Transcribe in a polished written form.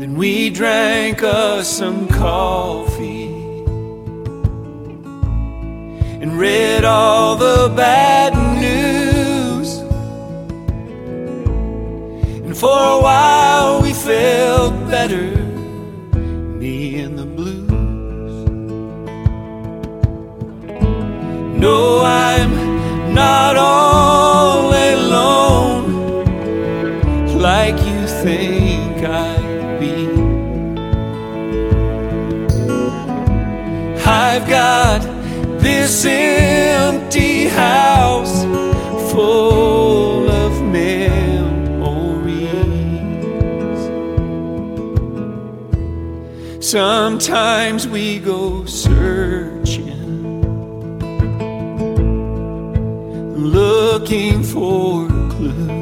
and we drank us some coffee and read all the bad news. And for a while we felt better, me and the blues. No, I'm not all alone like you think I'd be. I've got this empty house full of memories. Sometimes we go searching, looking for clues,